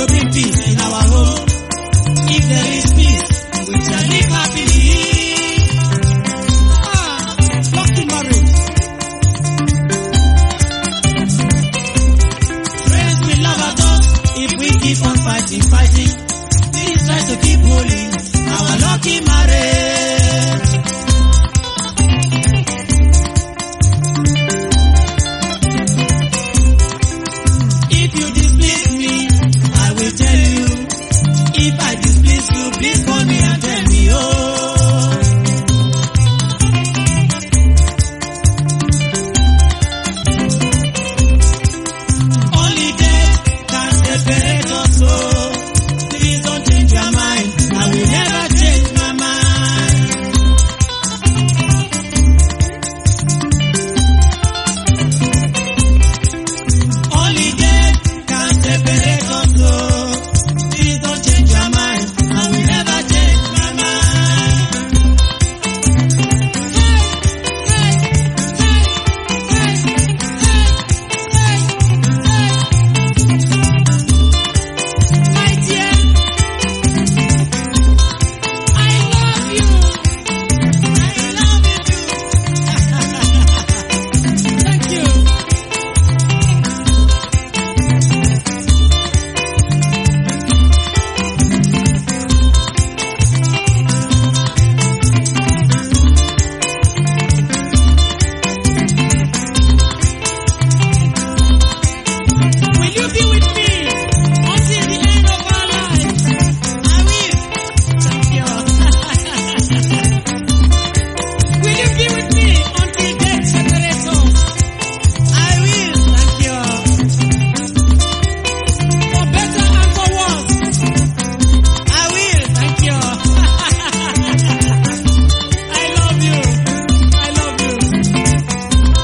to bring peace in our home. If there is peace, we shall live happily. Lucky marriage. Friends will love us if we keep on fighting. Please try to keep holding our lucky marriage. If you displease me, I will tell you. If I displease you, please call me and tell me, oh. Only death can separate us, so please don't change your mind. I will never change my mind. Only death can separate us, so please don't change your mind. I will never change my mind. My dear, I love you. I love you too. Thank you. Will you be with me until the end of our lives? I will. Thank you. Will you be with me until death separates us? I will. Thank you. For better and for worse. I will. Thank you. I love you. I love you.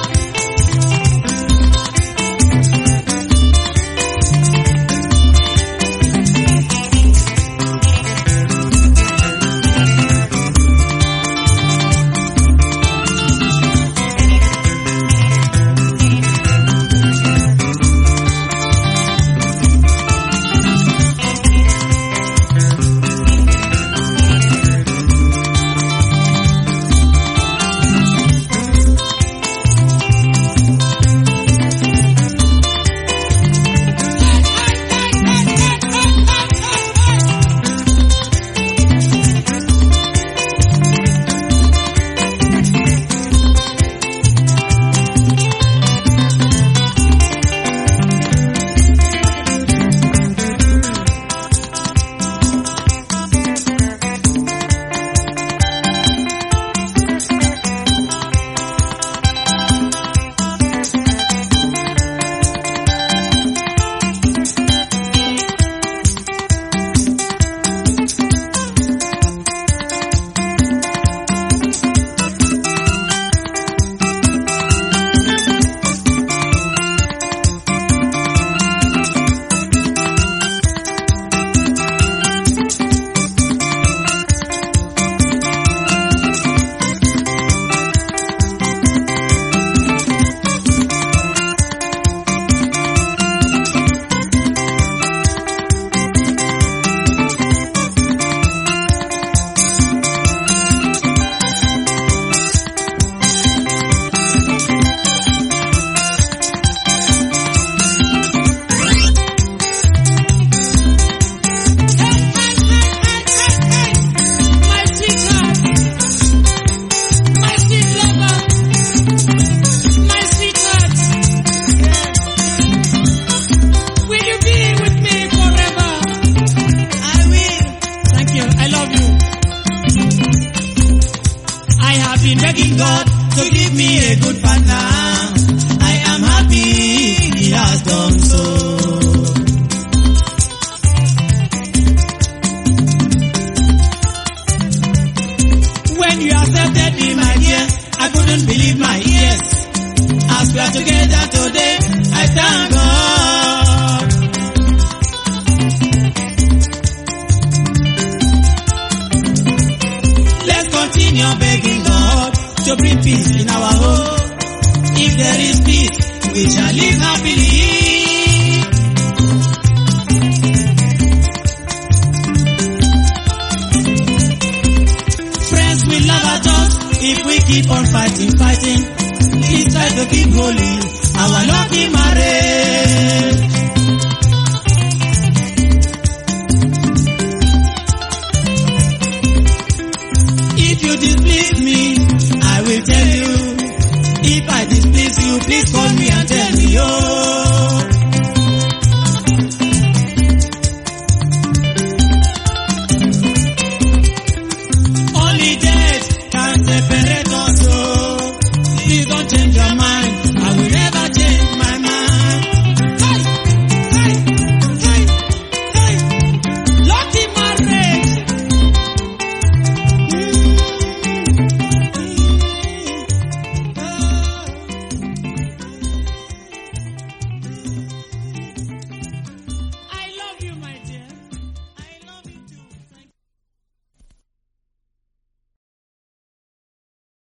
Begging God to give me a good partner. I am happy He has done so. When you accepted me, my dear, I couldn't believe my ears. As we are together today, I thank God. Let's continue begging God to bring peace in our home. If there is peace, we shall live happily. fighting. Please try to keep holy our lucky marriage.